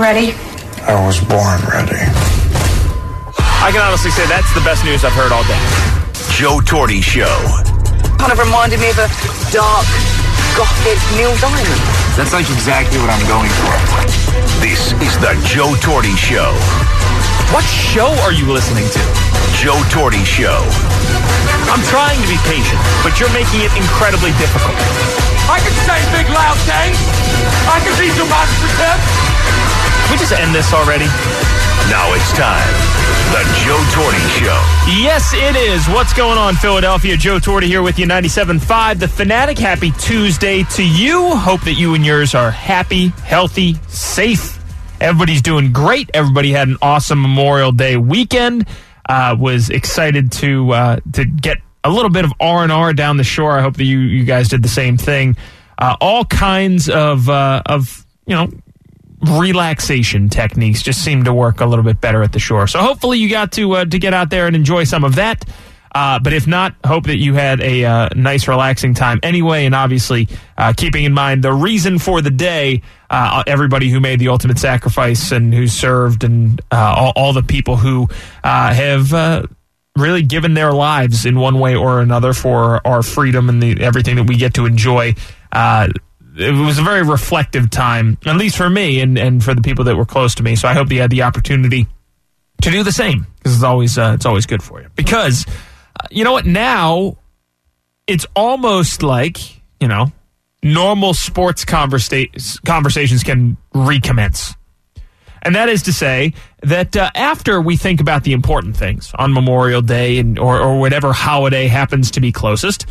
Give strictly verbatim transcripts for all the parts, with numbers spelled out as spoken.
Ready? I was born ready. I can honestly say that's the best news I've heard all day. Joe Torre Show. Kind of reminded me of a dark, gothic Neil Diamond. That's like exactly what I'm going for. This is the Joe Torre Show. What show are you listening to? Joe Torre Show. I'm trying to be patient, but you're making it incredibly difficult. I can say big loud things. I can be demonstrative. Can we just end this already? Now it's time. The Joe Torre Show. Yes, it is. What's going on, Philadelphia? Joe Torre here with you, ninety-seven point five. The Fanatic, happy Tuesday to you. Hope that you and yours are happy, healthy, safe. Everybody's doing great. Everybody had an awesome Memorial Day weekend. Uh, was excited to uh, to get a little bit of R and R down the shore. I hope that you, you guys did the same thing. Uh, all kinds of uh, of you know relaxation techniques just seem to work a little bit better at the shore. So hopefully you got to uh, to get out there and enjoy some of that. Uh, but if not, hope that you had a uh, nice, relaxing time anyway. And obviously, uh, keeping in mind the reason for the day, uh, everybody who made the ultimate sacrifice and who served, and uh, all, all the people who uh, have uh, really given their lives in one way or another for our freedom and the, everything that we get to enjoy. Uh, it was a very reflective time, at least for me and, and for the people that were close to me. So I hope you had the opportunity to do the same, because it's always uh, it's always good for you. Because uh, you know what? Now it's almost like, you know, normal sports conversa- conversations can recommence. And that is to say that uh, after we think about the important things on Memorial Day and or, or whatever holiday happens to be closest,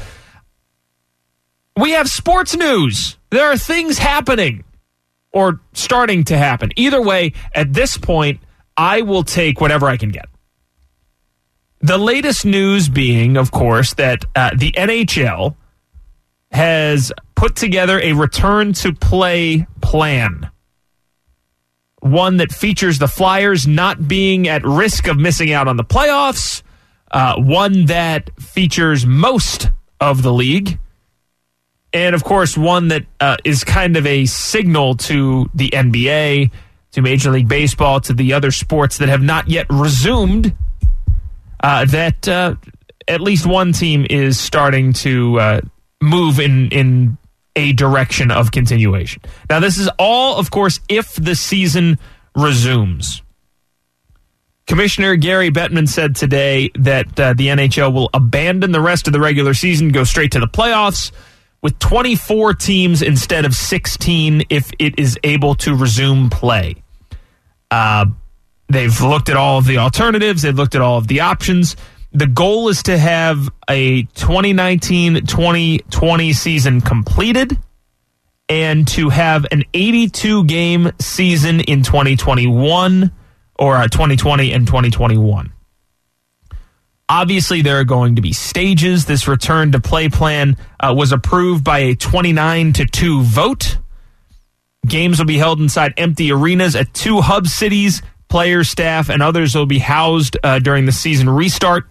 we have sports news. There are things happening or starting to happen. Either way, at this point, I will take whatever I can get. The latest news being, of course, that uh, the N H L has put together a return-to-play plan. One that features the Flyers not being at risk of missing out on the playoffs. Uh, one that features most of the league. And, of course, one that uh, is kind of a signal to the N B A, to Major League Baseball, to the other sports that have not yet resumed, uh, that uh, at least one team is starting to uh, move in, in a direction of continuation. Now, this is all, of course, if the season resumes. Commissioner Gary Bettman said today that uh, the N H L will abandon the rest of the regular season, go straight to the playoffs, with twenty-four teams instead of sixteen if it is able to resume play. Uh, they've looked at all of the alternatives. They've looked at all of the options. The goal is to have a twenty nineteen twenty twenty season completed and to have an eighty-two game season in twenty twenty-one or uh, twenty twenty and twenty twenty-one. Obviously, there are going to be stages. This return to play plan uh, was approved by a twenty-nine to two vote. Games will be held inside empty arenas at two hub cities. Players, staff, and others will be housed uh, during the season restart.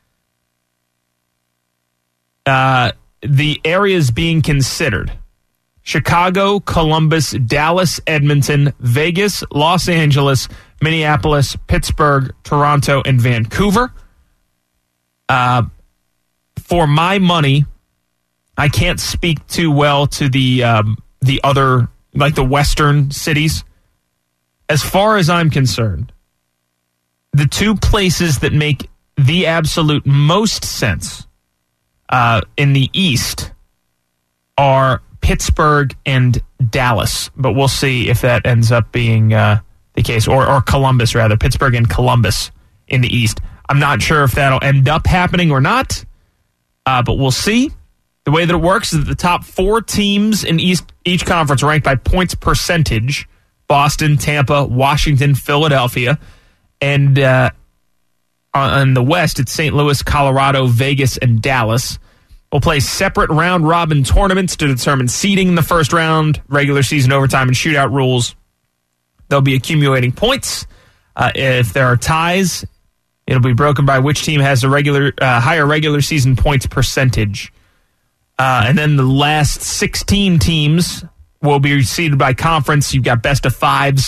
Uh, the areas being considered: Chicago, Columbus, Dallas, Edmonton, Vegas, Los Angeles, Minneapolis, Pittsburgh, Toronto, and Vancouver. Uh, for my money, I can't speak too well to the um, the other, like the western cities. As far as I'm concerned, the two places that make the absolute most sense uh, in the East are Pittsburgh and Dallas. But we'll see if that ends up being uh, the case, or, or Columbus, rather. Pittsburgh and Columbus in the East. I'm not sure if that'll end up happening or not, uh, but we'll see. The way that it works is that the top four teams in East, each conference are ranked by points percentage: Boston, Tampa, Washington, Philadelphia. And uh, on the West, it's Saint Louis, Colorado, Vegas, and Dallas. We'll play separate round-robin tournaments to determine seeding in the first round, regular season overtime, and shootout rules. They'll be accumulating points. Uh, if there are ties, it'll be broken by which team has a regular uh, higher regular season points percentage. Uh, and then the last sixteen teams will be seeded by conference. You've got best of fives,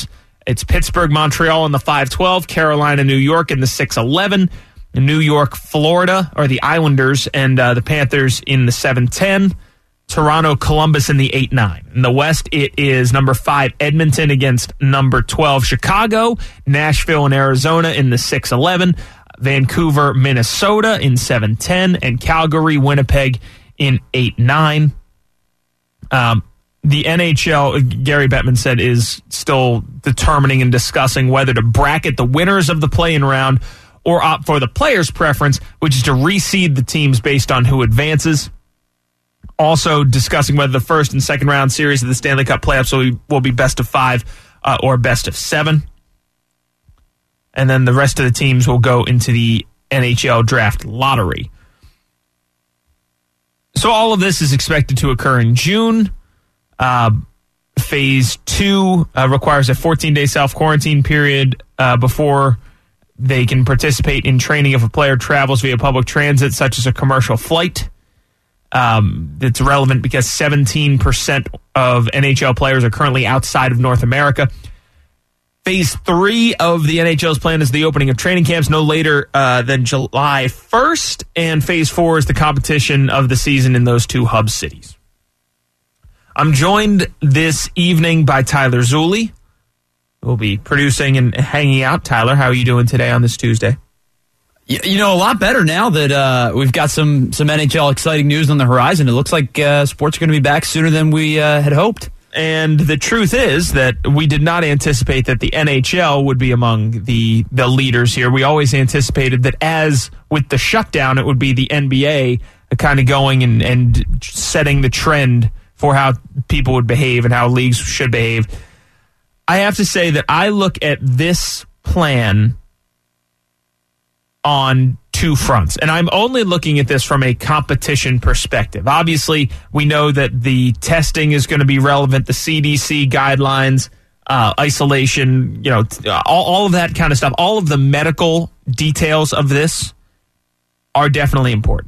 It's Pittsburgh, Montreal in the five twelve, Carolina, New York in the six eleven, New York, Florida, or the Islanders, and uh, the Panthers in the seven ten, Toronto, Columbus in the eight nine. In the West, it is number five, Edmonton against number twelve, Chicago, Nashville and Arizona in the six eleven, Vancouver, Minnesota in seven ten, and Calgary, Winnipeg in eight nine. Um, the N H L, Gary Bettman said, is still determining and discussing whether to bracket the winners of the play-in round or opt for the players' preference, which is to reseed the teams based on who advances. Also discussing whether the first and second round series of the Stanley Cup playoffs will be, will be best of five uh, or best of seven. And then the rest of the teams will go into the N H L draft lottery. So all of this is expected to occur in June. Uh, phase two uh, requires a fourteen-day self-quarantine period uh, before they can participate in training if a player travels via public transit, such as a commercial flight. Um, it's relevant because seventeen percent of N H L players are currently outside of North America. Phase three of the N H L's plan is the opening of training camps no later uh, than July first, and phase four is the competition of the season in those two hub cities. I'm joined this evening by Tyler Zulli. We'll be producing and hanging out. Tyler, how are you doing today on this Tuesday? You know, a lot better now that uh, we've got some some N H L exciting news on the horizon. It looks like uh, sports are going to be back sooner than we uh, had hoped. And the truth is that we did not anticipate that the N H L would be among the, the leaders here. We always anticipated that as with the shutdown, it would be the N B A kind of going and, and setting the trend for how people would behave and how leagues should behave. I have to say that I look at this plan on two fronts, and I'm only looking at this from a competition perspective. Obviously, we know that the testing is going to be relevant, the C D C guidelines, uh, isolation, you know, all, all of that kind of stuff. All of the medical details of this are definitely important.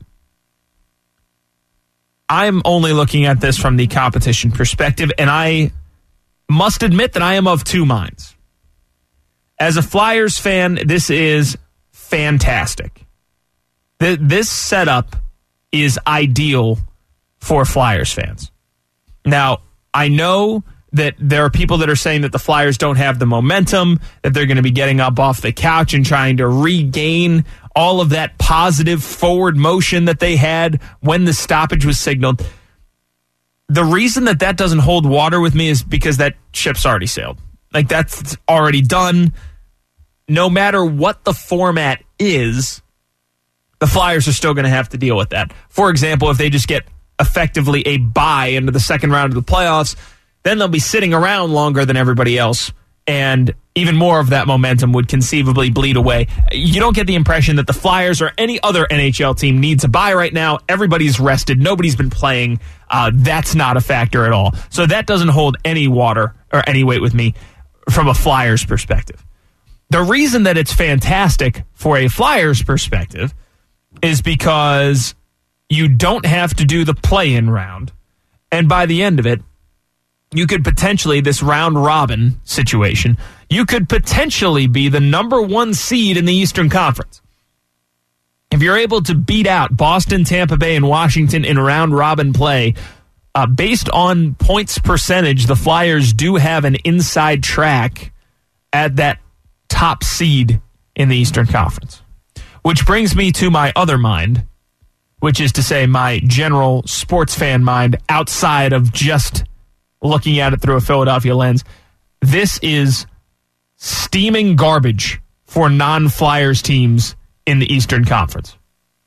I'm only looking at this from the competition perspective, and I must admit that I am of two minds. As a Flyers fan, this is fantastic. This setup is ideal for Flyers fans. Now, I know that there are people that are saying that the Flyers don't have the momentum, that they're going to be getting up off the couch and trying to regain all of that positive forward motion that they had when the stoppage was signaled. The reason that that doesn't hold water with me is because that ship's already sailed. Like, that's already done. No matter what the format is, the Flyers are still going to have to deal with that. For example, if they just get effectively a bye into the second round of the playoffs, then they'll be sitting around longer than everybody else, and even more of that momentum would conceivably bleed away. You don't get the impression that the Flyers or any other N H L team needs a bye right now. Everybody's rested. Nobody's been playing. Uh, that's not a factor at all. So that doesn't hold any water or any weight with me from a Flyers perspective. The reason that it's fantastic for a Flyers perspective is because you don't have to do the play-in round, and by the end of it, you could potentially, this round-robin situation, you could potentially be the number one seed in the Eastern Conference. If you're able to beat out Boston, Tampa Bay, and Washington in round-robin play, uh, based on points percentage, the Flyers do have an inside track at that top seed in the Eastern Conference. Which brings me to my other mind, which is to say my general sports fan mind outside of just looking at it through a Philadelphia lens. This is steaming garbage for non-Flyers teams in the Eastern Conference.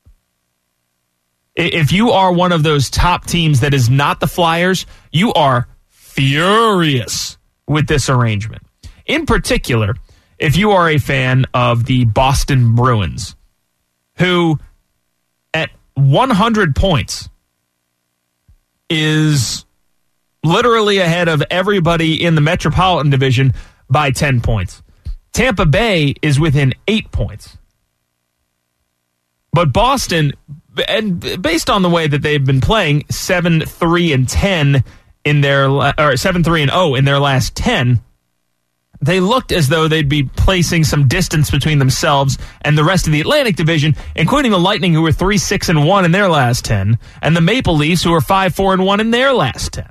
If you are one of those top teams that is not the Flyers, you are furious with this arrangement. In particular, if you are a fan of the Boston Bruins, who at one hundred points is literally ahead of everybody in the Metropolitan Division by ten points. Tampa Bay is within eight points. But Boston, and based on the way that they've been playing, seven three and ten in their or seven three and oh in their last ten, they looked as though they'd be placing some distance between themselves and the rest of the Atlantic Division, including the Lightning, who were three six and one in their last ten, and the Maple Leafs, who were five four and one in their last ten.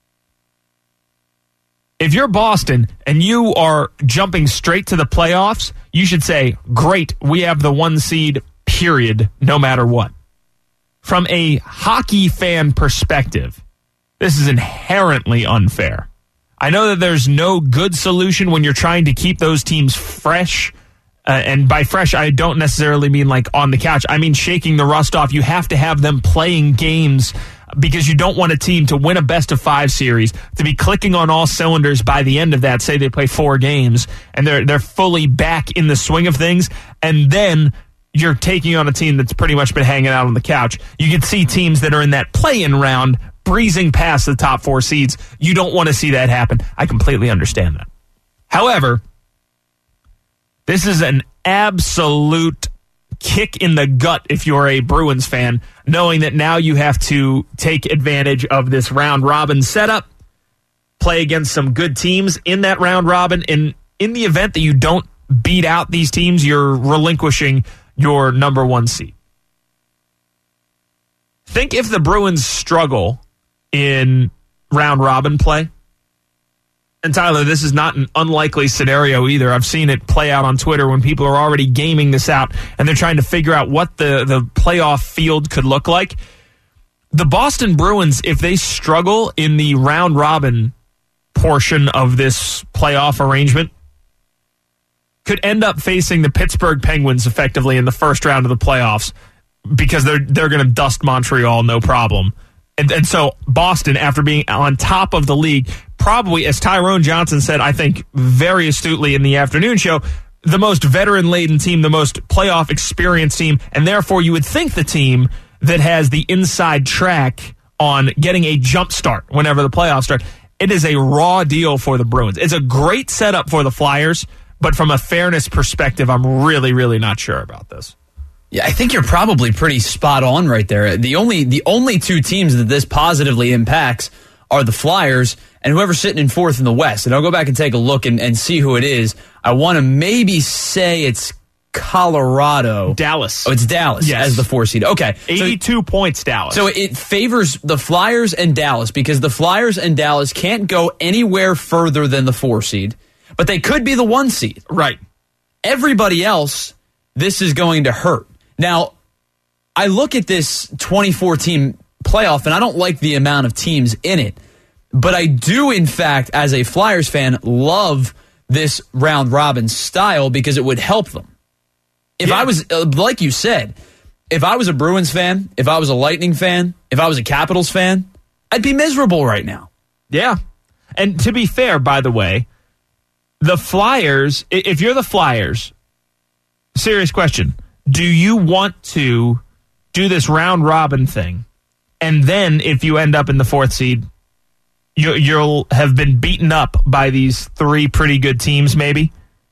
If you're Boston and you are jumping straight to the playoffs, you should say, great, we have the one seed, period, no matter what. From a hockey fan perspective, this is inherently unfair. I know that there's no good solution when you're trying to keep those teams fresh. Uh, and by fresh, I don't necessarily mean like on the couch. I mean shaking the rust off. You have to have them playing games because you don't want a team to win a best of five series, to be clicking on all cylinders by the end of that, say they play four games, and they're they're fully back in the swing of things, and then you're taking on a team that's pretty much been hanging out on the couch. You can see teams that are in that play-in round breezing past the top four seeds. You don't want to see that happen. I completely understand that. However, this is an absolute kick in the gut if you're a Bruins fan, knowing that now you have to take advantage of this round robin setup, play against some good teams in that round robin, and in the event that you don't beat out these teams, you're relinquishing your number one seed. Think if the Bruins struggle in round robin play. And Tyler, this is not an unlikely scenario either. I've seen it play out on Twitter when people are already gaming this out and they're trying to figure out what the, the playoff field could look like. The Boston Bruins, if they struggle in the round robin portion of this playoff arrangement, could end up facing the Pittsburgh Penguins effectively in the first round of the playoffs because they're they're going to dust Montreal no problem. And, and so Boston, after being on top of the league, probably, as Tyrone Johnson said, I think very astutely in the afternoon show, the most veteran-laden team, the most playoff experienced team, and therefore you would think the team that has the inside track on getting a jump start whenever the playoffs start. It is a raw deal for the Bruins. It's a great setup for the Flyers, but from a fairness perspective, I'm really, really not sure about this. Yeah, I think you're probably pretty spot on right there. The only the only two teams that this positively impacts are the Flyers and whoever's sitting in fourth in the West. And I'll go back and take a look and, and see who it is. I want to maybe say it's Colorado. Dallas. Oh, it's Dallas yes. as the four seed. Okay. eighty-two so, points, Dallas. So it favors the Flyers and Dallas because the Flyers and Dallas can't go anywhere further than the four seed, but they could be the one seed. Right. Everybody else, this is going to hurt. Now, I look at this twenty-four team playoff, and I don't like the amount of teams in it. But I do, in fact, as a Flyers fan, love this round-robin style because it would help them. If yeah. I was, uh, like you said, if I was a Bruins fan, if I was a Lightning fan, if I was a Capitals fan, I'd be miserable right now. Yeah. And to be fair, by the way, the Flyers, if you're the Flyers, serious question, do you want to do this round-robin thing, and then if you end up in the fourth seed, you, you'll have been beaten up by these three pretty good teams maybe,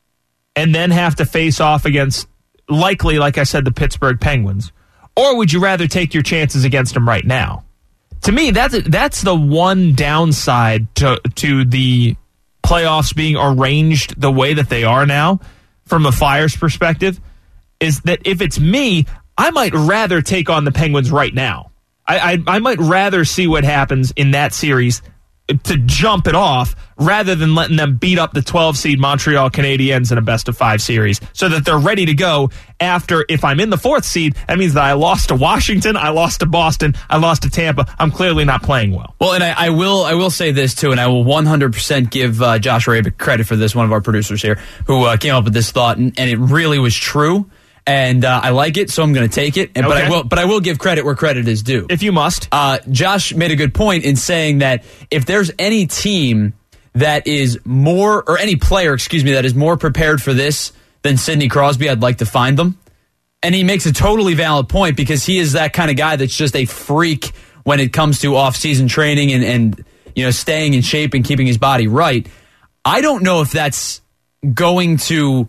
and then have to face off against, likely, like I said, the Pittsburgh Penguins? Or would you rather take your chances against them right now? To me, that's that's the one downside to to the playoffs being arranged the way that they are now, from a Flyers perspective, is that if it's me, I might rather take on the Penguins right now. I, I I might rather see what happens in that series to jump it off rather than letting them beat up the twelve seed Montreal Canadiens in a best of five series so that they're ready to go after. If I'm in the fourth seed, that means that I lost to Washington, I lost to Boston, I lost to Tampa. I'm clearly not playing well. Well, and I, I will I will say this too, and I will one hundred percent give uh, Josh Rabick credit for this, one of our producers here, who uh, came up with this thought, and, and it really was true. And uh, I like it, so I'm going to take it. And, okay. But I will, but I will give credit where credit is due. If you must. Uh, Josh made a good point in saying that if there's any team that is more, or any player, excuse me, that is more prepared for this than Sidney Crosby, I'd like to find them. And he makes a totally valid point because he is that kind of guy that's just a freak when it comes to off-season training and, and you know staying in shape and keeping his body right. I don't know if that's going to.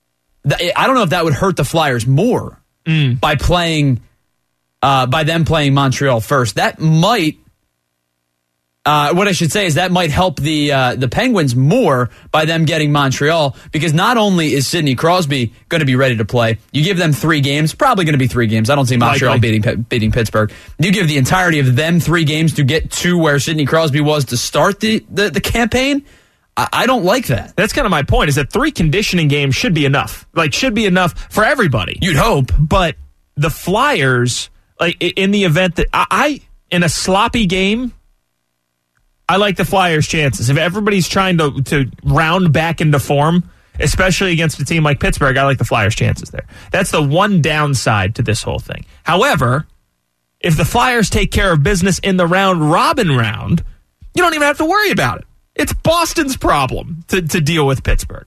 I don't know if that would hurt the Flyers more mm. by playing, uh, by them playing Montreal first. That might Uh, what I should say is that might help the uh, the Penguins more by them getting Montreal, because not only is Sidney Crosby going to be ready to play, you give them three games, probably going to be three games. I don't see Montreal beating beating Pittsburgh. You give the entirety of them three games to get to where Sidney Crosby was to start the, the, the campaign. I, I don't like that. That's kind of my point, is that three conditioning games should be enough. Like, should be enough for everybody. You'd hope. But the Flyers, like in the event that I, I in a sloppy game, I like the Flyers' chances. If everybody's trying to, to round back into form, especially against a team like Pittsburgh, I like the Flyers' chances there. That's the one downside to this whole thing. However, if the Flyers take care of business in the round-robin round, you don't even have to worry about it. It's Boston's problem to, to deal with Pittsburgh.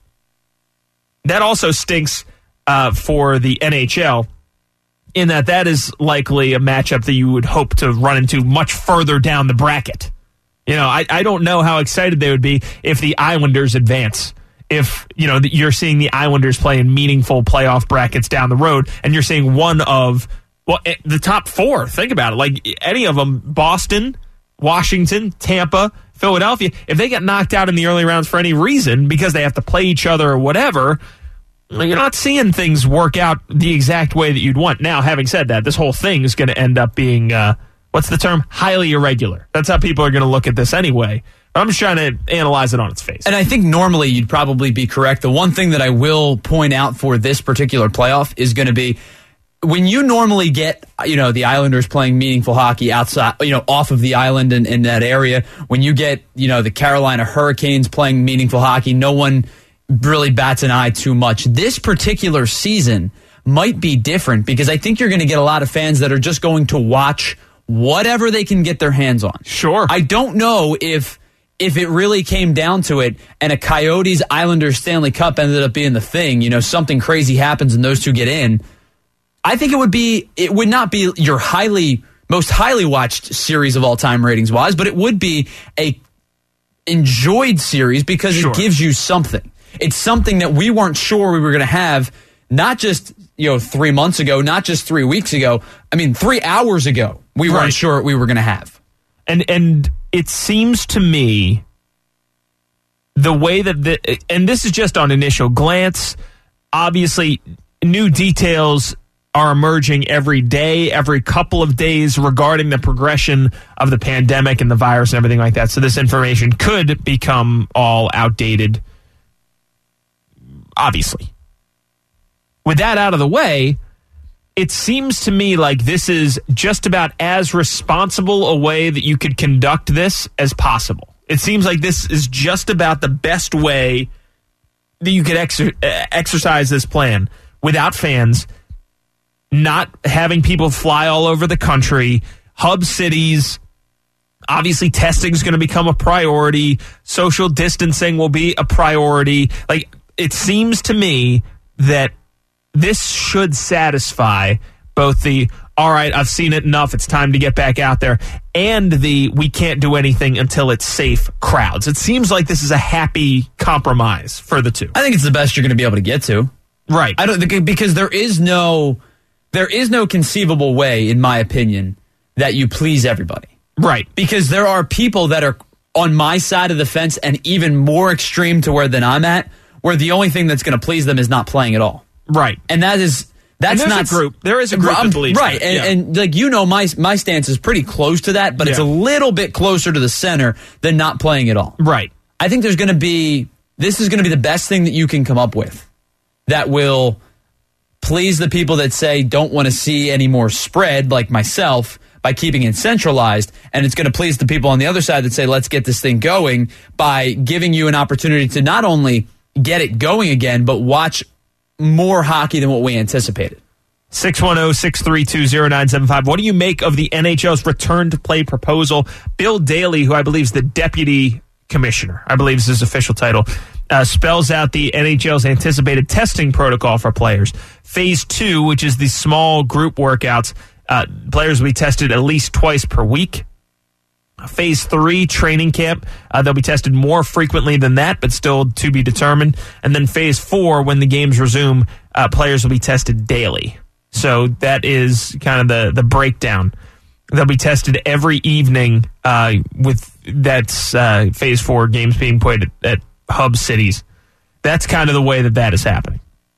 That also stinks uh, for the N H L, in that that is likely a matchup that you would hope to run into much further down the bracket. You know, I, I don't know how excited they would be if the Islanders advance. If, you know, you're seeing the Islanders play in meaningful playoff brackets down the road, and you're seeing one of, well, the top four. Think about it. Like, any of them, Boston, Washington, Tampa, Philadelphia, if they get knocked out in the early rounds for any reason, because they have to play each other or whatever, you're not seeing things work out the exact way that you'd want. Now, having said that, this whole thing is going to end up being... Uh, What's the term? Highly irregular. That's how people are going to look at this anyway. But I'm just trying to analyze it on its face. And I think normally you'd probably be correct. The one thing that I will point out for this particular playoff is going to be when you normally get, you know, the Islanders playing meaningful hockey outside, you know, off of the island in, in that area. When you get, you know, the Carolina Hurricanes playing meaningful hockey, no one really bats an eye too much. This particular season might be different, because I think you're going to get a lot of fans that are just going to watch whatever they can get their hands on. Sure. I don't know if if it really came down to it and a Coyotes Islanders Stanley Cup ended up being the thing, you know, something crazy happens and those two get in. I think it would be it would not be your highly most highly watched series of all time ratings wise, but it would be a enjoyed series because sure. it gives you something. It's something that we weren't sure we were going to have, not just, you know, three months ago, not just three weeks ago. I mean, three hours ago. We weren't right. sure we were going to have. And and it seems to me the way that the, and this is just on initial glance, obviously new details are emerging every day, every couple of days regarding the progression of the pandemic and the virus and everything like that. So this information could become all outdated, obviously. With that out of the way, it seems to me like this is just about as responsible a way that you could conduct this as possible. It seems like this is just about the best way that you could exer- exercise this plan without fans, not having people fly all over the country, hub cities. Obviously, testing is going to become a priority. Social distancing will be a priority. Like, it seems to me that this should satisfy both the, all right, I've seen it enough, it's time to get back out there, and the, we can't do anything until it's safe crowds. It seems like this is a happy compromise for the two. I think it's the best you're going to be able to get to. Right. I don't think, because there is no, there is no conceivable way, in my opinion, that you please everybody. Right. Because there are people that are on my side of the fence and even more extreme to where than I'm at, where the only thing that's going to please them is not playing at all. Right. And that is, that's not a group. There is a group that believes right. that. And, yeah. and like, you know, my my stance is pretty close to that, but yeah. it's a little bit closer to the center than not playing at all. Right. I think there's going to be, this is going to be the best thing that you can come up with that will please the people that say don't want to see any more spread, like myself, by keeping it centralized. And it's going to please the people on the other side that say, let's get this thing going, by giving you an opportunity to not only get it going again, but watch more hockey than what we anticipated. six one zero, six three two, zero nine seven five. What do you make of the N H L's return to play proposal? Bill Daly, who I believe is the deputy commissioner, I believe is his official title, uh, spells out the N H L's anticipated testing protocol for players. Phase two, which is the small group workouts, uh, players will be tested at least twice per week. Phase three, training camp, uh, they'll be tested more frequently than that, but still to be determined. And then phase four, when the games resume, uh, players will be tested daily. So that is kind of the, the breakdown. They'll be tested every evening uh, with that's uh, Phase Four games being played at, at hub cities. That's kind of the way that that is happening.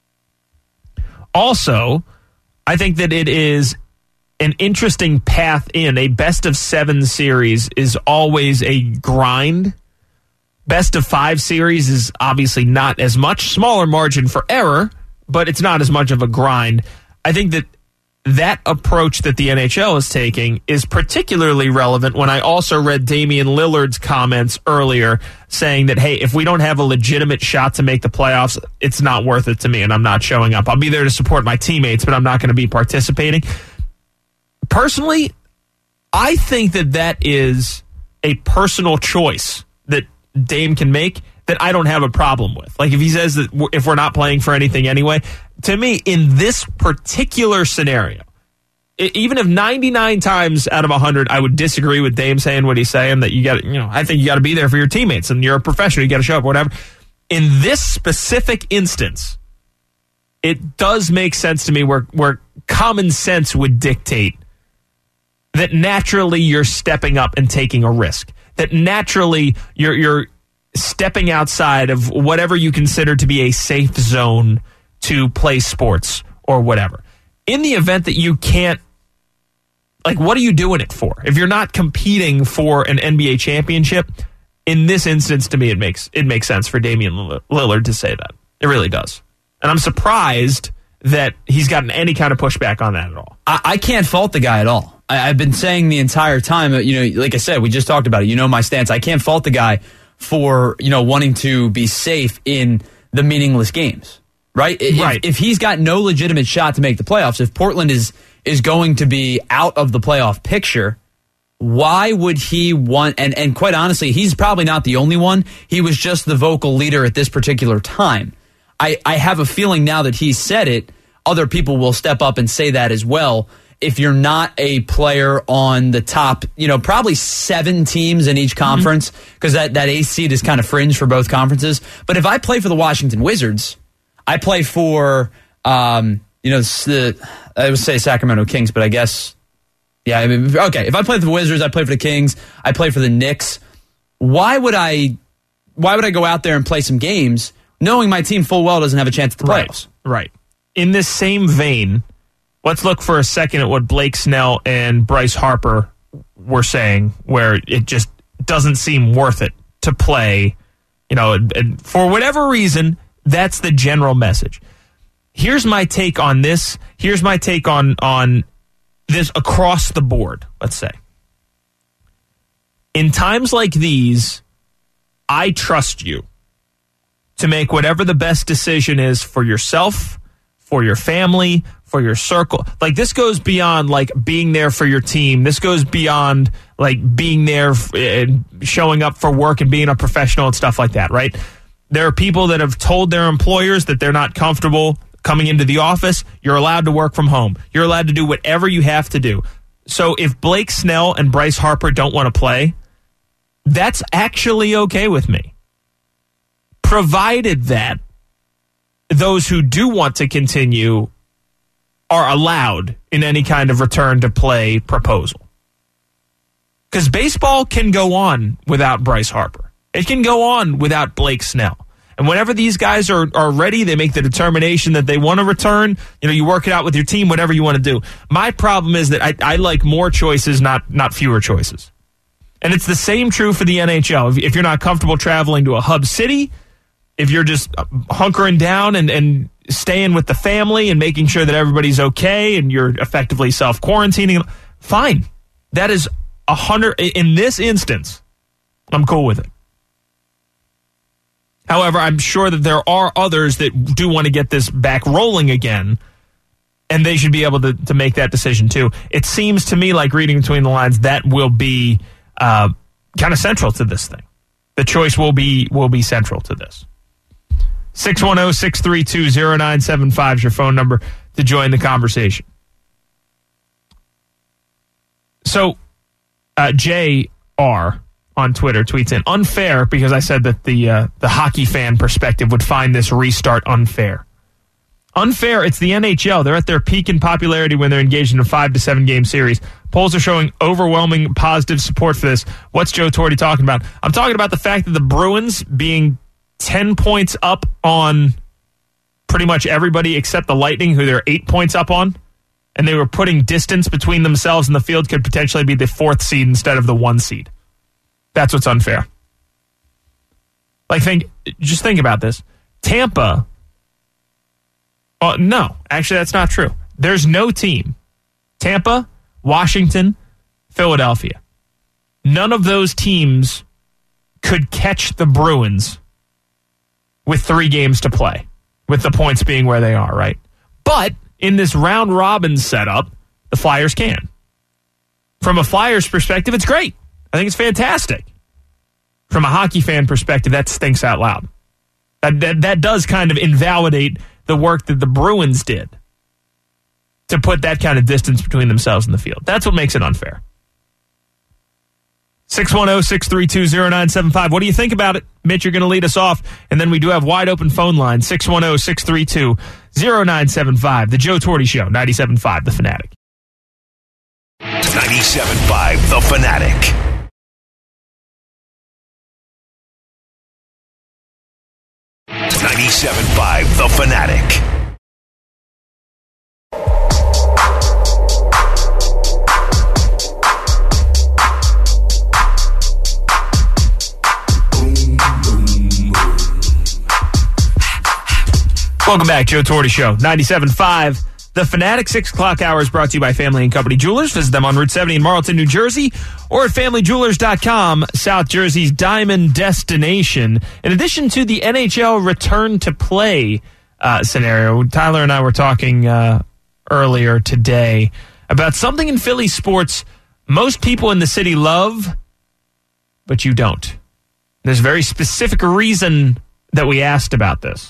Also, I think that it is an interesting path in. A best of seven series is always a grind. Best of five series is obviously not as much. Smaller margin for error, but it's not as much of a grind. I think that that approach that the N H L is taking is particularly relevant when I also read Damian Lillard's comments earlier saying that, hey, if we don't have a legitimate shot to make the playoffs, it's not worth it to me and I'm not showing up. I'll be there to support my teammates, but I'm not going to be participating. Personally, I think that that is a personal choice that Dame can make that I don't have a problem with. Like if he says that if we're not playing for anything anyway, to me, in this particular scenario, even if ninety-nine times out of one hundred I would disagree with Dame saying what he's saying, that you got, you know, I think you got to be there for your teammates and you're a professional, you got to show up, whatever. In this specific instance, it does make sense to me where where common sense would dictate that naturally you're stepping up and taking a risk. That naturally you're you're stepping outside of whatever you consider to be a safe zone to play sports or whatever. In the event that you can't, like, what are you doing it for? If you're not competing for an N B A championship, in this instance, to me, it makes it makes sense for Damian Lillard to say that. It really does. And I'm surprised that he's gotten any kind of pushback on that at all. I, I can't fault the guy at all. I, I've been saying the entire time, you know, like I said, we just talked about it. You know my stance. I can't fault the guy for, you know, wanting to be safe in the meaningless games, right? If, right. if he's got no legitimate shot to make the playoffs, if Portland is is going to be out of the playoff picture, why would he want, and, and quite honestly, he's probably not the only one. He was just the vocal leader at this particular time. I, I have a feeling now that he's said it, other people will step up and say that as well. If you're not a player on the top, you know, probably seven teams in each conference, because mm-hmm. that, that eighth seed is kind of fringe for both conferences. But if I play for the Washington Wizards, I play for, um, you know, the, I would say Sacramento Kings, but I guess, yeah, I mean, okay. If I play for the Wizards, I play for the Kings, I play for the Knicks. Why would I, why would I go out there and play some games knowing my team full well doesn't have a chance at the playoffs? Right. Right. In this same vein, let's look for a second at what Blake Snell and Bryce Harper were saying, where it just doesn't seem worth it to play. You know, and for whatever reason, that's the general message. Here's my take on this. Here's my take on, on this across the board, let's say. In times like these, I trust you to make whatever the best decision is for yourself, for your family, for your circle. Like, this goes beyond, like, being there for your team. This goes beyond, like, being there and showing up for work and being a professional and stuff like that, right? There are people that have told their employers that they're not comfortable coming into the office. You're allowed to work from home. You're allowed to do whatever you have to do. So if Blake Snell and Bryce Harper don't want to play, that's actually okay with me. Provided that those who do want to continue are allowed in any kind of return to play proposal. Because baseball can go on without Bryce Harper. It can go on without Blake Snell. And whenever these guys are, are ready, they make the determination that they want to return. You know, you work it out with your team, whatever you want to do. My problem is that I, I like more choices, not not fewer choices. And it's the same true for the N H L. If, if you're not comfortable traveling to a hub city, if you're just hunkering down and, and staying with the family and making sure that everybody's okay and you're effectively self-quarantining, fine. That is a hundred. In this instance, I'm cool with it. However, I'm sure that there are others that do want to get this back rolling again, and they should be able to, to make that decision too. It seems to me like, reading between the lines, that will be uh, kind of central to this thing. The choice will be will be central to this. six one zero, six three two, zero nine seven five is your phone number to join the conversation. So, uh, J R on Twitter tweets in, unfair, because I said that the uh, the hockey fan perspective would find this restart unfair. Unfair. It's the N H L. They're at their peak in popularity when they're engaged in a five to seven game series. Polls are showing overwhelming positive support for this. What's Joe Torre talking about? I'm talking about the fact that the Bruins being ten points up on pretty much everybody except the Lightning, who they're eight points up on, and they were putting distance between themselves and the field, could potentially be the fourth seed instead of the one seed. That's what's unfair. Like, think, just think about this. Tampa, uh, no, actually that's not true. There's no team. Tampa, Washington, Philadelphia. None of those teams could catch the Bruins with three games to play, with the points being where they are, right? But in this round robin setup, the Flyers can. From a Flyers perspective, it's great. I think it's fantastic. From a hockey fan perspective, that stinks out loud. That, that, that does kind of invalidate the work that the Bruins did to put that kind of distance between themselves and the field. That's what makes it unfair. six one zero, six three two, zero nine seven five. What do you think about it? Mitch, you're going to lead us off, and then we do have wide open phone line, six one zero, six three two, zero nine seven five. The Joe Torre Show, ninety-seven point five The Fanatic. ninety-seven point five The Fanatic. ninety-seven point five The Fanatic. Welcome back, Joe Torre Show, ninety-seven point five The Fanatic. Six o'clock hour is brought to you by Family and Company Jewelers. Visit them on Route seventy in Marlton, New Jersey, or at family jewelers dot com, South Jersey's diamond destination. In addition to the N H L return to play uh, scenario, Tyler and I were talking uh, earlier today about something in Philly sports most people in the city love, but you don't. There's a very specific reason that we asked about this.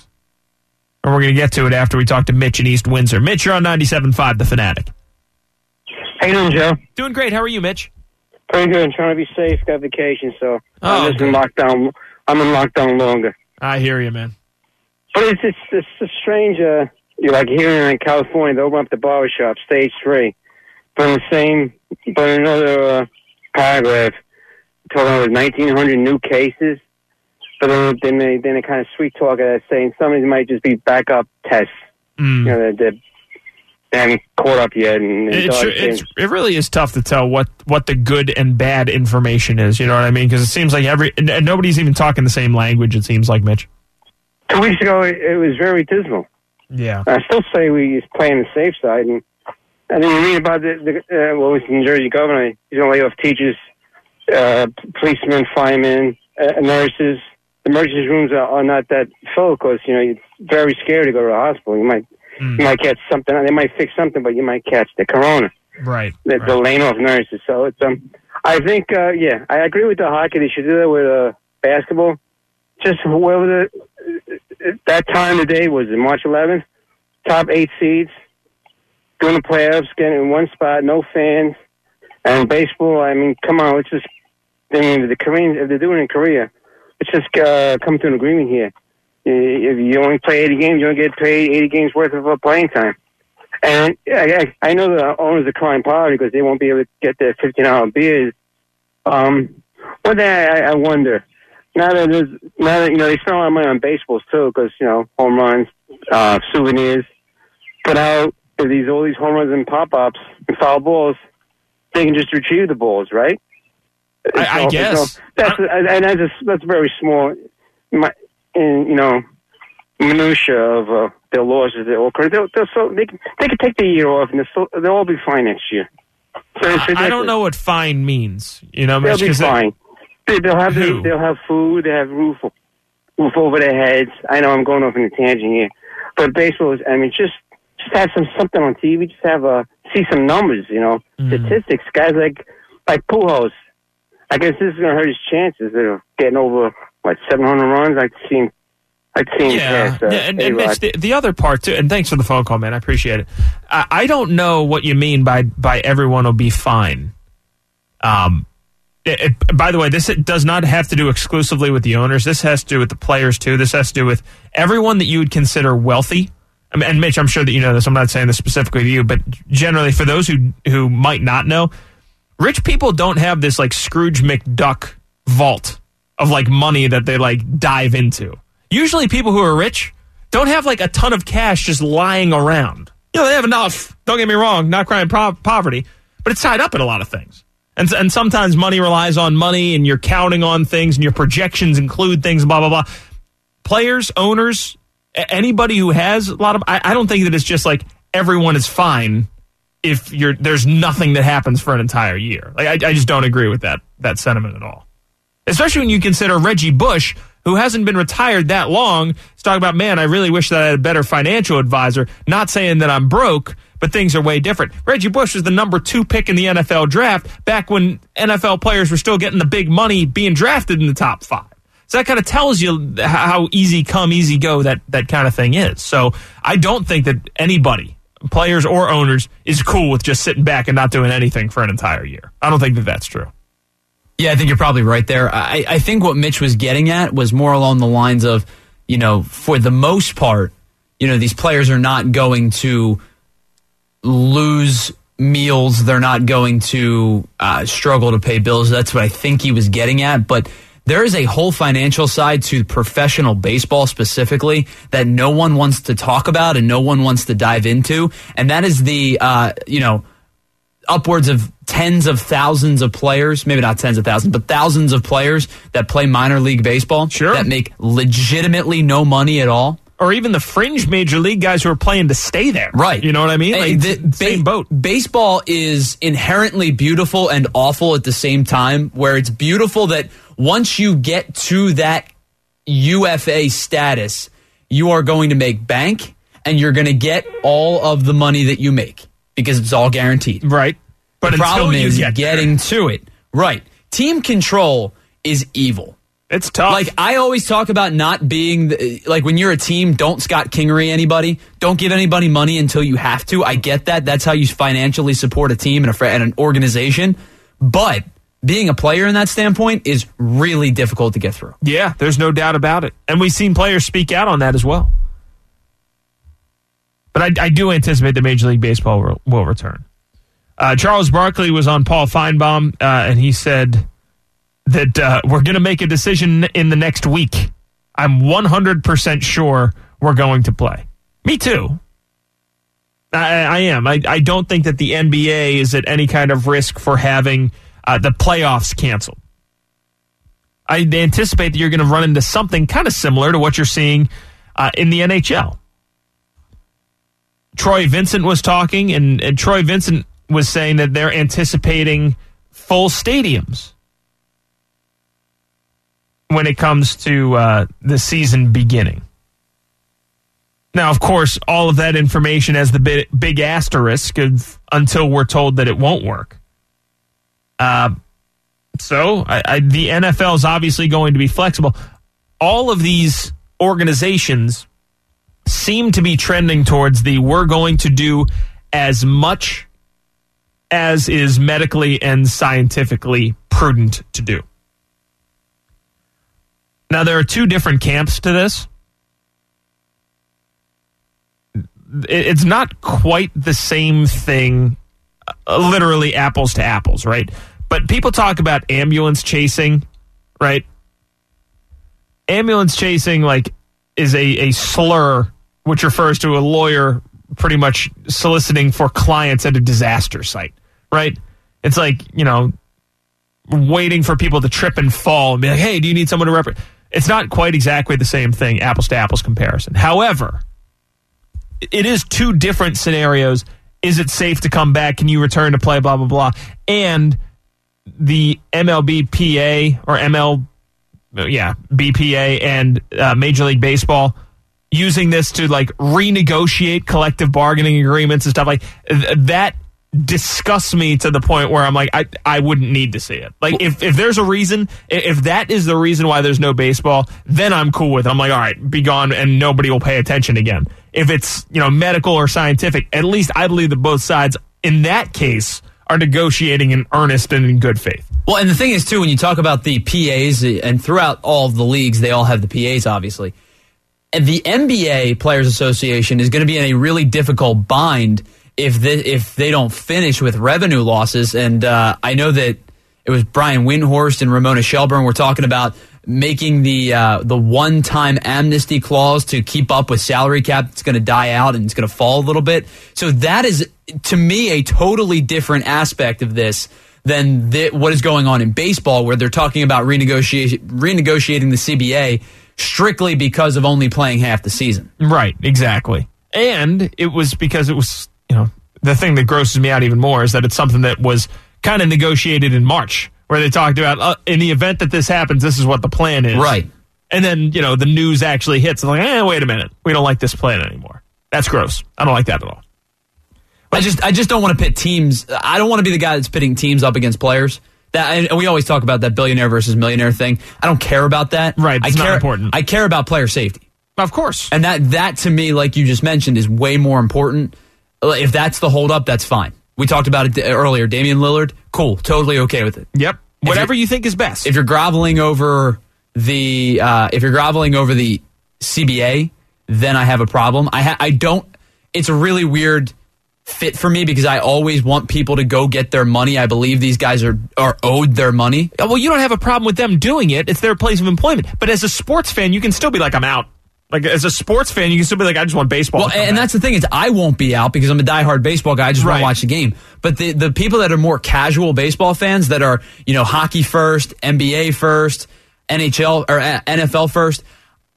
And we're going to get to it after we talk to Mitch in East Windsor. Mitch, you're on ninety-seven point five The Fanatic. How you doing, Joe? Doing great. How are you, Mitch? Pretty good. I'm trying to be safe. Got vacation, so Oh, I'm just in lockdown. I'm in lockdown longer. I hear you, man. But it's it's, it's a strange. Uh, you're like here in California, they open up the barbershop, stage three. But in the same, but in another uh, paragraph, talking about nineteen hundred new cases. But then, then they then they kind of sweet talk it, saying some of these might just be backup tests. Mm. You know, that they, they haven't caught up yet. And, and It's, it's, it really is tough to tell what, what the good and bad information is. You know what I mean? Because it seems like every and nobody's even talking the same language. It seems like, Mitch. Two weeks ago, it, it was very dismal. Yeah, I still say we is playing the safe side. And I didn't read about the, the uh, what was the New Jersey governor. He's going to lay off teachers, uh, policemen, firemen, uh, nurses. The emergency rooms are, are not that full because, you know, it's very scary to go to the hospital. You might mm. you might catch something. They might fix something, but you might catch the corona. Right. They're right. laying off nurses. So it's um, I think uh, yeah, I agree with the hockey. They should do that with uh, basketball. Just whoever the, that time of the day was, March eleventh, top eight seeds, doing the playoffs, getting in one spot, no fans, and baseball. I mean, come on, let's just. I mean, the Koreans, if they're doing it in Korea. Let's just uh, come to an agreement here. If you only play eighty games, you don't get paid eighty games worth of uh, playing time. And I, I know the owners are crying poverty because they won't be able to get their fifteen dollar beers. Um, one thing I, I wonder, now that there's, now that, you know, they spend a lot of money on baseballs too because, you know, home runs, uh, souvenirs. But how, if these, all these home runs and pop-ups and foul balls, they can just retrieve the balls, right? I, I guess no, that's and that's a, that's very small, in, you know, minutia of uh, their losses. They'll, they'll, they'll so they can they can take the year off and they'll, still, they'll all be fine next year. So I, I don't know what fine means. You know, they'll be fine. They, they'll have who? they'll have food. They have roof roof over their heads. I know I'm going off in a tangent here, but baseball is. I mean, just just have some something on T V. Just have a see some numbers. You know, mm. statistics. Guys like like Pujols. I guess this is going to hurt his chances of getting over, what, seven hundred runs? I'd seen, I'd seen yeah. past, uh, yeah, and, and Mitch, the, the other part, too, and thanks for the phone call, man. I appreciate it. I, I don't know what you mean by, by everyone will be fine. Um, it, it, by the way, this it does not have to do exclusively with the owners. This has to do with the players, too. This has to do with everyone that you would consider wealthy I mean, and Mitch, I'm sure that you know this. I'm not saying this specifically to you, but generally for those who who might not know, rich people don't have this like Scrooge McDuck vault of like money that they like dive into. Usually people who are rich don't have like a ton of cash just lying around. You know, they have enough. Don't get me wrong, not crying pro- poverty, but it's tied up in a lot of things. And, and sometimes money relies on money, and you're counting on things, and your projections include things, blah, blah, blah. Players, owners, anybody who has a lot of... I, I don't think that it's just like everyone is fine if you're there's nothing that happens for an entire year. Like I, I just don't agree with that that sentiment at all. Especially when you consider Reggie Bush, who hasn't been retired that long, is talking about, man, I really wish that I had a better financial advisor. Not saying that I'm broke, but things are way different. Reggie Bush was the number two pick in the N F L draft back when N F L players were still getting the big money being drafted in the top five. So that kind of tells you how easy come, easy go that, that kind of thing is. So I don't think that anybody, players or owners, is cool with just sitting back and not doing anything for an entire year. I don't think that that's true. Yeah, I think you're probably right there. I, I think what Mitch was getting at was more along the lines of, you know, for the most part, you know, these players are not going to lose meals. They're not going to uh, struggle to pay bills. That's what I think he was getting at. But there is a whole financial side to professional baseball specifically that no one wants to talk about and no one wants to dive into. And that is the, uh, you know, upwards of tens of thousands of players, maybe not tens of thousands, but thousands of players that play minor league baseball sure. that make legitimately no money at all. Or even the fringe major league guys who are playing to stay there. Right. You know what I mean? Like, the, the, same boat. Baseball is inherently beautiful and awful at the same time, where it's beautiful that once you get to that U F A status, you are going to make bank and you're going to get all of the money that you make because it's all guaranteed. Right. But the problem is get getting there. to it. Right. Team control is evil. It's tough. Like, I always talk about not being, the, like, when you're a team, don't Scott Kingery anybody. Don't give anybody money until you have to. I get that. That's how you financially support a team and, a, and an organization. But being a player in that standpoint is really difficult to get through. Yeah, there's no doubt about it. And we've seen players speak out on that as well. But I, I do anticipate that Major League Baseball will, will return. Uh, Charles Barkley was on Paul Feinbaum, uh, and he said that uh, we're going to make a decision in the next week. I'm one hundred percent sure we're going to play. Me too. I, I am. I, I don't think that the N B A is at any kind of risk for having uh, the playoffs canceled. I anticipate that you're going to run into something kind of similar to what you're seeing uh, in the N H L. Troy Vincent was talking, and, and Troy Vincent was saying that they're anticipating full stadiums when it comes to uh, the season beginning. Now, of course, all of that information has the big, big asterisk of until we're told that it won't work. Uh, so I, I, the N F L is obviously going to be flexible. All of these organizations seem to be trending towards the we're going to do as much as is medically and scientifically prudent to do. Now, there are two different camps to this. It's not quite the same thing, uh, literally apples to apples, right? But people talk about ambulance chasing, right? Ambulance chasing, like, is a, a slur which refers to a lawyer pretty much soliciting for clients at a disaster site, right? It's like, you know, waiting for people to trip and fall and be like, hey, do you need someone to represent? It's not quite exactly the same thing, apples to apples comparison. However, it is two different scenarios. Is it safe to come back? Can you return to play? Blah, blah, blah. And the M L B P A or M L, yeah, B P A and uh, Major League Baseball using this to like renegotiate collective bargaining agreements and stuff like th- that disgusts me to the point where I'm like, I, I wouldn't need to see it. Like if, if there's a reason, if that is the reason why there's no baseball, then I'm cool with it. I'm like, all right, be gone and nobody will pay attention again. If it's, you know, medical or scientific, at least I believe that both sides in that case are negotiating in earnest and in good faith. Well, and the thing is too, when you talk about the P As and throughout all of the leagues, they all have the P As obviously. And the N B A Players Association is going to be in a really difficult bind if they, if they don't finish with revenue losses. And uh, I know that it was Brian Windhorst and Ramona Shelburne were talking about making the uh, the one-time amnesty clause to keep up with salary cap. It's going to die out and it's going to fall a little bit. So that is, to me, a totally different aspect of this than the, what is going on in baseball, where they're talking about renegotiate, renegotiating the C B A strictly because of only playing half the season. Right, exactly. And it was because it was, you know, the thing that grosses me out even more is that it's something that was kind of negotiated in March, where they talked about, uh, in the event that this happens, this is what the plan is. Right. And then, you know, the news actually hits. It's like, eh, wait a minute. We don't like this plan anymore. That's gross. I don't like that at all. I just I just don't want to pit teams. I don't want to be the guy that's pitting teams up against players. That, and we always talk about that billionaire versus millionaire thing. I don't care about that. Right, it's I care, not important. I care about player safety. Of course. And that, that, to me, like you just mentioned, is way more important. If that's the holdup, that's fine. We talked about it earlier. Damian Lillard, cool. Totally okay with it. Yep. Whatever you think is best. If you're groveling over the uh, if you're groveling over the C B A, then I have a problem. I ha- I don't. It's a really weird fit for me because I always want people to go get their money. I believe these guys are are owed their money. Well, you don't have a problem with them doing it. It's their place of employment. But as a sports fan, you can still be like, I'm out. Like, as a sports fan, you can still be like, I just want baseball. Well, and back. That's the thing is, I won't be out because I'm a diehard baseball guy. I just right. want to watch the game. But the, the people that are more casual baseball fans that are, you know, hockey first, N B A first, N H L or N F L first,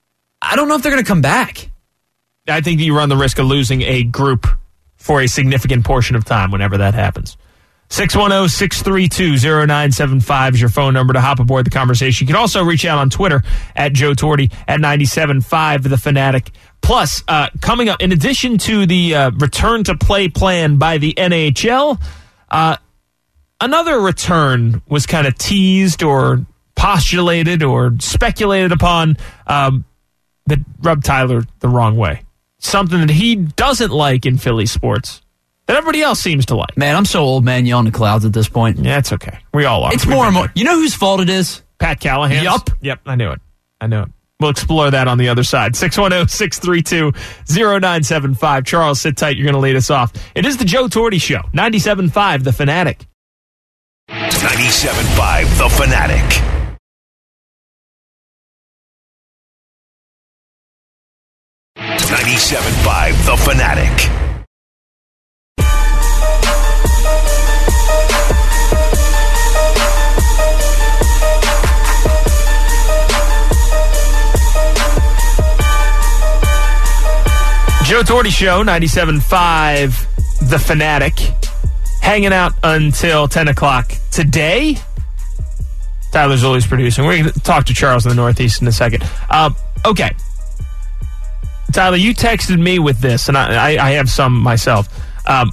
I don't know if they're going to come back. I think you run the risk of losing a group for a significant portion of time whenever that happens. six one zero, six three two, zero nine seven five is your phone number to hop aboard the conversation. You can also reach out on Twitter at Joe Torti at ninety-seven point five The Fanatic. Plus, uh, coming up, in addition to the uh, return to play plan by the N H L, uh, another return was kind of teased or postulated or speculated upon um, that rubbed Tyler the wrong way. Something that he doesn't like in Philly sports that everybody else seems to like. Man, I'm so old man yelling at clouds at this point. Yeah, it's okay. We all are. It's We've more and more. there. You know whose fault it is? Pat Callahan. Yup. Yep, I knew it. I knew it. We'll explore that on the other side. six one zero, six three two, zero nine seven five. Charles, sit tight. You're going to lead us off. It is the Joe Torti Show. ninety-seven point five The Fanatic. ninety-seven point five The Fanatic. ninety-seven point five The Fanatic. Joe Torti Show, ninety-seven point five The Fanatic. Hanging out until ten o'clock today. Tyler Zulli's producing. We're going to talk to Charles in the Northeast in a second. Uh, okay. Tyler, you texted me with this, and I, I, I have some myself. Um,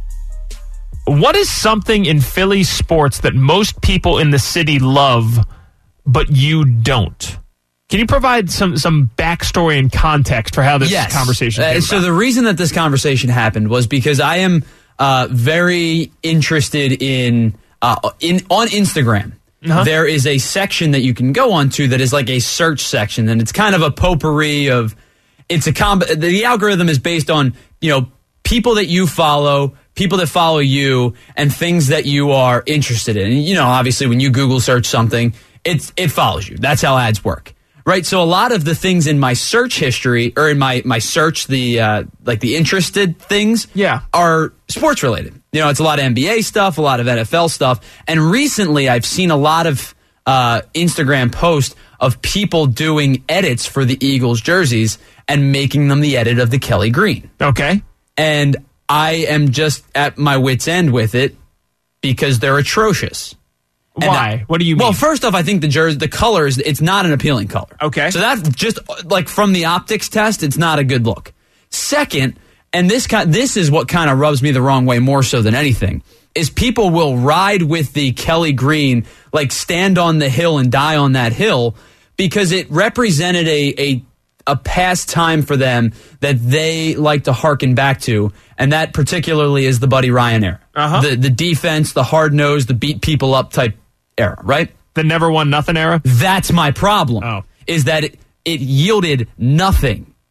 what is something in Philly sports that most people in the city love, but you don't? Can you provide some, some backstory and context for how this yes. conversation came uh, So about? the reason that this conversation happened was because I am uh, very interested in, uh, in on Instagram. Uh-huh. There is a section that you can go onto that is like a search section, and it's kind of a potpourri of. It's a comb. The algorithm is based on, you know, people that you follow, people that follow you, and things that you are interested in. And, you know, obviously, when you Google search something, it's it follows you. That's how ads work, right? So a lot of the things in my search history or in my my search, the uh, like the interested things, yeah, are sports related. You know, it's a lot of N B A stuff, a lot of N F L stuff, and recently I've seen a lot of uh, Instagram posts of people doing edits for the Eagles jerseys and making them the edit of the Kelly Green. Okay. And I am just at my wit's end with it because they're atrocious. Why? I, what do you mean? Well, first off, I think the jersey, the color is, it's not an appealing color. Okay. So that's just, like, from the optics test, it's not a good look. Second, and this kind, this is what kind of rubs me the wrong way more so than anything, is people will ride with the Kelly Green, like stand on the hill and die on that hill, because it represented a a, a past time for them that they like to hearken back to, and that particularly is the Buddy Ryan era. Uh-huh. The the defense, the hard nose, the beat people up type era, right? The never won nothing era? That's my problem. Oh. Is that it, it yielded nothing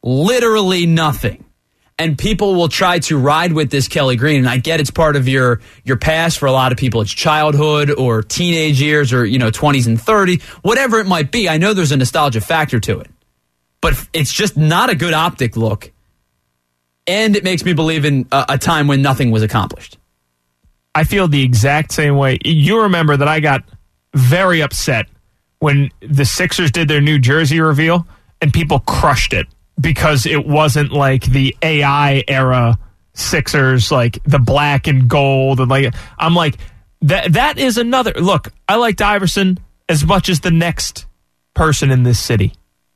literally nothing. And people will try to ride with this Kelly Green. And I get it's part of your your past. For a lot of people, it's childhood or teenage years or, you know, twenties and thirties, whatever it might be. I know there's a nostalgia factor to it. But it's just not a good optic look. And it makes me believe in a, a time when nothing was accomplished. I feel the exact same way. You remember that I got very upset when the Sixers did their new jersey reveal and people crushed it. Because it wasn't like the A I era Sixers, like the black and gold, and like I'm like that. That is another look. I liked Iverson as much as the next person in this city.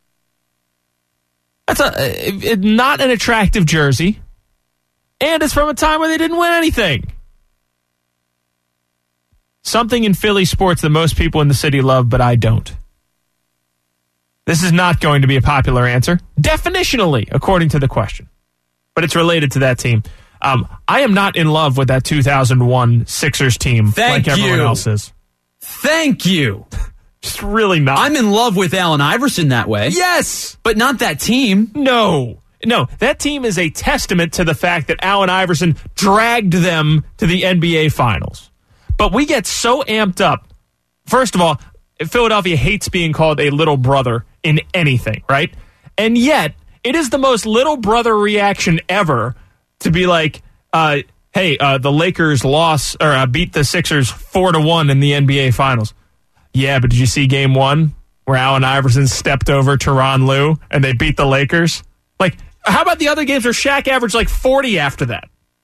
That's a it, it, not an attractive jersey, and it's from a time where they didn't win anything. Something in Philly sports that most people in the city love, but I don't. This is not going to be a popular answer, definitionally, according to the question. But it's related to that team. Um, I am not in love with that two thousand one Sixers team Thank like everyone you. else is. Thank you. Just really not. I'm in love with Allen Iverson that way. Yes. But not that team. No. No, that team is a testament to the fact that Allen Iverson dragged them to the N B A Finals. But we get so amped up. First of all, Philadelphia hates being called a little brother in anything, right? And yet, it is the most little brother reaction ever to be like, uh, hey, uh, the Lakers lost or uh, beat the Sixers four to one in the N B A Finals. Yeah, but did you see game one where Allen Iverson stepped over Tyronn Lue and they beat the Lakers? Like, how about the other games where Shaq averaged like forty after that?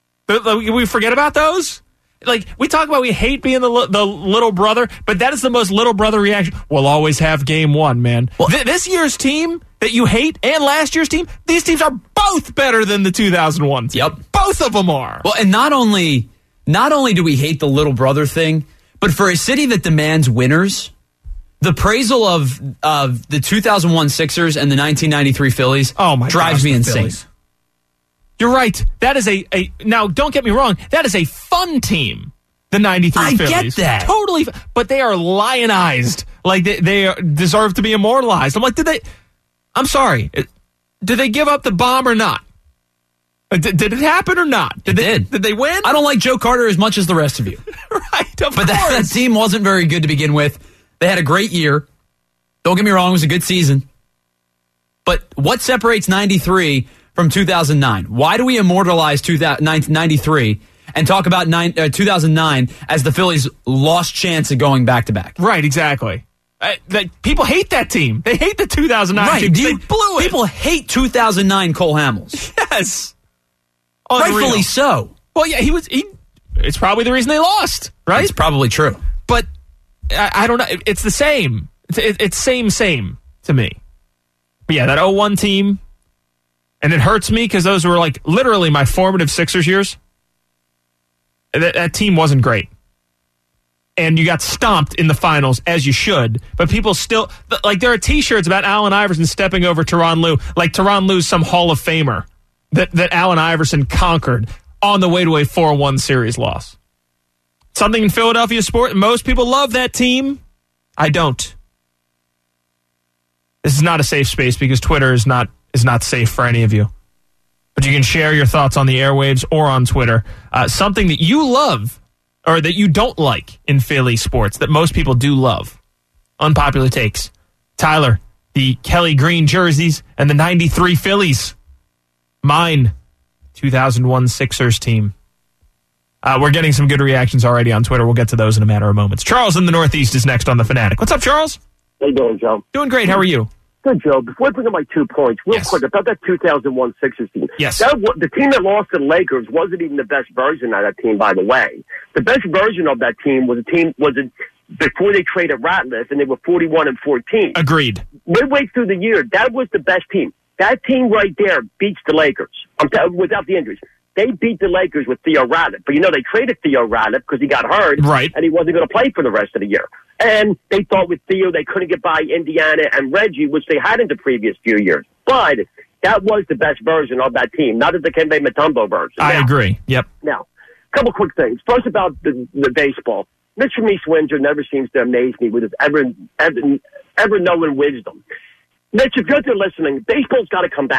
We forget about those? Like, we talk about we hate being the the little brother, but that is the most little brother reaction. We'll always have game one, man. Well, Th- this year's team that you hate and last year's team, these teams are both better than the two thousand one team. Yep. Both of them are. Well, and not only not only do we hate the little brother thing, but for a city that demands winners, the appraisal of of the two thousand one Sixers and the nineteen ninety-three Phillies oh my drives gosh, me the insane. Phillies. You're right. That is a, a now. Don't get me wrong. That is a fun team. The ninety-three I Phillies. get that. Totally. But they are lionized. Like, they, they are, deserve to be immortalized. I'm like, did they... I'm sorry. Did they give up the bomb or not? Did, did it happen or not? Did it they, did. Did they win? I don't like Joe Carter as much as the rest of you. Right, of But that, that team wasn't very good to begin with. They had a great year. Don't get me wrong, it was a good season. But what separates ninety-three from two thousand nine? Why do we immortalize ninety-three and talk about nine, uh, two thousand nine as the Phillies' lost chance of going back-to-back? Right, exactly. I, that, people hate that team. They hate the two thousand nine right. team. Do you, they blew it. People hate two thousand nine Cole Hamels. Yes. Rightfully Unreal. so. Well, yeah, he was... He, it's probably the reason they lost, right? It's probably true. But I, I don't know. It, it's the same. It's, it, it's same, same to me. But yeah, that oh one team, and it hurts me because those were like literally my formative Sixers years. That, that team wasn't great. And you got stomped in the finals, as you should. But people still... Like, there are T-shirts about Allen Iverson stepping over Tyronn Lue. Like, Tyronn Lue's some Hall of Famer that, that Allen Iverson conquered on the way to a four one series loss. Something in Philadelphia sport. Most people love that team. I don't. This is not a safe space because Twitter is not is not safe for any of you. But you can share your thoughts on the airwaves or on Twitter. Uh, something that you love or that you don't like in Philly sports that most people do love. Unpopular takes. Tyler, the Kelly Green jerseys and the ninety-three Phillies. Mine, two thousand one Sixers team. Uh, we're getting some good reactions already on Twitter. We'll get to those in a matter of moments. Charles in the Northeast is next on The Fanatic. What's up, Charles? How you doing, Joe? Doing great. How are you? Good, Joe. Before I bring up my two points, real Yes. quick, about that two thousand one Sixers team. Yes. That, wa- the team that lost to the Lakers wasn't even the best version of that team, by the way. The best version of that team was a team was a, before they traded Ratliff, and they were forty-one and fourteen. Agreed. Midway through the year, that was the best team. That team right there beats the Lakers. I'm t- without the injuries. They beat the Lakers with Theo Ratliff. But, you know, they traded Theo Ratliff because he got hurt. Right. And he wasn't going to play for the rest of the year. And they thought with Theo they couldn't get by Indiana and Reggie, which they had in the previous few years. But that was the best version of that team, not the Dikembe Mutombo version. I now, agree. Yep. Now, a couple quick things. First about the, the baseball. Mitch Reese Windsor never seems to amaze me with his ever, ever, ever knowing wisdom. Mitch, if you're out there listening, baseball's got to come back.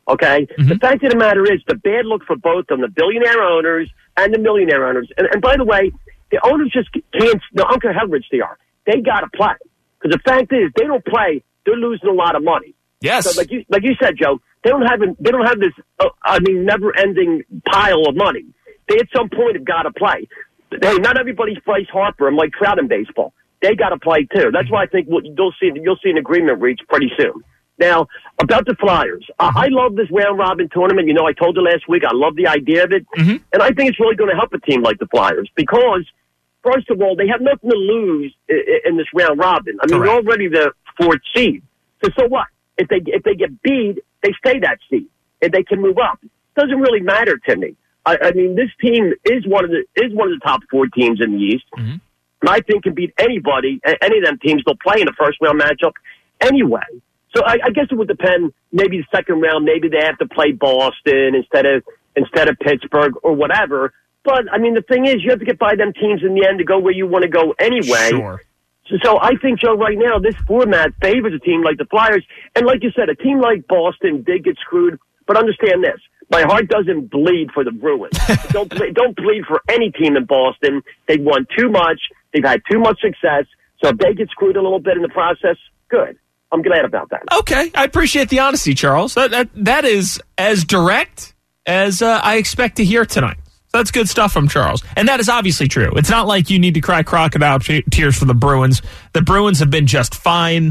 okay? Mm-hmm. The fact of the matter is the bad look for both of them, the billionaire owners and the millionaire owners. And, and by the way, the owners just can't, no, I don't care how rich they are. They got to play. Because the fact is, they don't play, they're losing a lot of money. Yes. So like you, like you said, Joe, they don't have, they don't have this, uh, I mean, never-ending pile of money. They at some point have got to play. Hey, not everybody's Bryce Harper and Mike Trout in baseball. They got to play too. That's why I think we'll, you'll see you'll see an agreement reached pretty soon. Now, about the Flyers, mm-hmm. uh, I love this round robin tournament. You know, I told you last week I love the idea of it, mm-hmm. and I think it's really going to help a team like the Flyers because, first of all, they have nothing to lose in, in this round robin. I mean, Correct. They're already the fourth seed. So, so what? If they if they get beat, they stay that seed, and they can move up. It doesn't really matter to me. I, I mean, this team is one of the is one of the top four teams in the East. Mm-hmm. And I think can beat anybody, any of them teams they'll play in the first round matchup anyway. So I, I guess it would depend. Maybe the second round, maybe they have to play Boston instead of instead of Pittsburgh or whatever. But I mean, the thing is, you have to get by them teams in the end to go where you want to go anyway. Sure. So, so I think, Joe, right now this format favors a team like the Flyers, and like you said, a team like Boston did get screwed. But understand this. My heart doesn't bleed for the Bruins. don't, ble- don't bleed for any team in Boston. They've won too much. They've had too much success. So if they get screwed a little bit in the process, good. I'm glad about that. Okay. I appreciate the honesty, Charles. That that, that is as direct as uh, I expect to hear tonight. So that's good stuff from Charles. And that is obviously true. It's not like you need to cry crocodile tears for the Bruins. The Bruins have been just fine.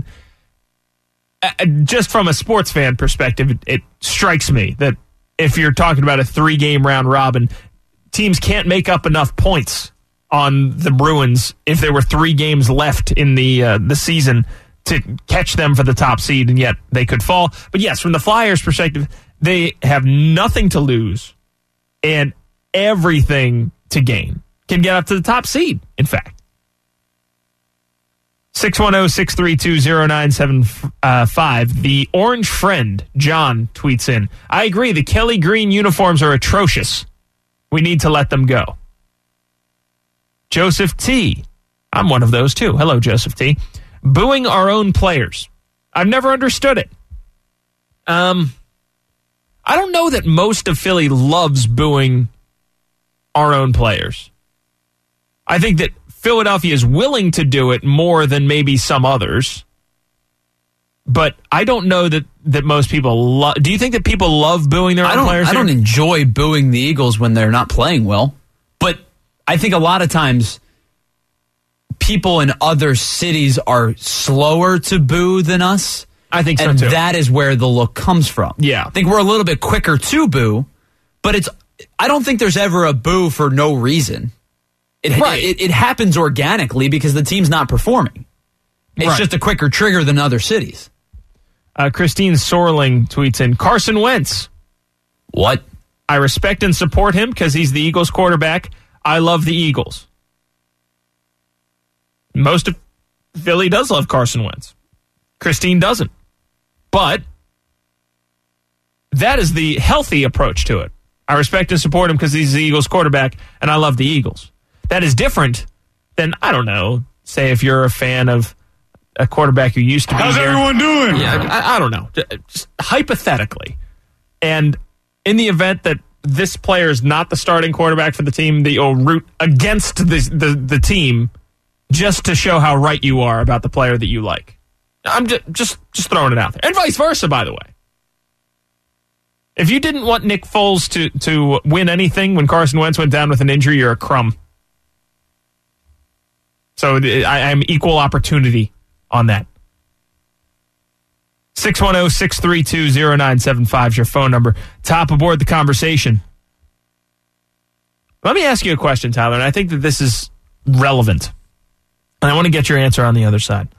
Uh, just from a sports fan perspective, it, it strikes me that if you're talking about a three-game round robin, teams can't make up enough points on the Bruins if there were three games left in the uh, the season to catch them for the top seed, and yet they could fall. But yes, from the Flyers' perspective, they have nothing to lose and everything to gain. Can get up to the top seed, in fact. six one zero, six three two, zero nine seven five. The Orange Friend, John, tweets in, I agree, the Kelly Green uniforms are atrocious. We need to let them go. Joseph T. I'm one of those too. Hello, Joseph T. Booing our own players. I've never understood it. Um, I don't know that most of Philly loves booing our own players. I think that Philadelphia is willing to do it more than maybe some others. But I don't know that, that most people love. Do you think that people love booing their I own don't, players? I here? don't enjoy booing the Eagles when they're not playing well. But I think a lot of times people in other cities are slower to boo than us. I think so and too. That is where the look comes from. Yeah. I think we're a little bit quicker to boo, but it's. I don't think there's ever a boo for no reason. It, right. it, it happens organically because the team's not performing. It's right. just a quicker trigger than other cities. Uh, Christine Sorling tweets in, Carson Wentz. What? I respect and support him because he's the Eagles quarterback. I love the Eagles. Most of Philly does love Carson Wentz. Christine doesn't. But that is the healthy approach to it. I respect and support him because he's the Eagles quarterback, and I love the Eagles. That is different than, I don't know, say if you're a fan of a quarterback who used to be How's here. everyone doing? Yeah, I, I don't know. Just hypothetically. And in the event that this player is not the starting quarterback for the team, that you'll root against the, the, the team just to show how right you are about the player that you like. I'm just, just, just throwing it out there. And vice versa, by the way. If you didn't want Nick Foles to, to win anything when Carson Wentz went down with an injury, you're a crumb. So I, I'm equal opportunity on that. six one zero, six three two, zero nine seven five is your phone number. Top aboard the conversation. Let me ask you a question, Tyler, and I think that this is relevant. And I want to get your answer on the other side.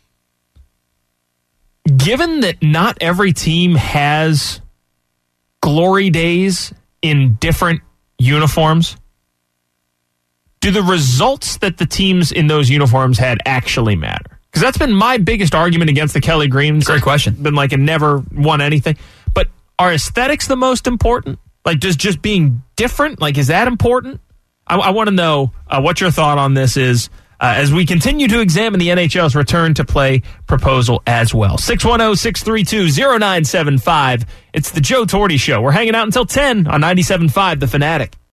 Given that not every team has glory days in different uniforms, do the results that the teams in those uniforms had actually matter? Because that's been my biggest argument against the Kelly Greens. Great question. Been like it never won anything. But are aesthetics the most important? Like just, just being different? Like, is that important? I, I want to know uh, what your thought on this is. uh, as we continue to examine the N H L's return to play proposal as well. six one zero, six three two, zero nine seven five. It's the Joe Torte Show. We're hanging out until ten on ninety-seven point five The Fanatic.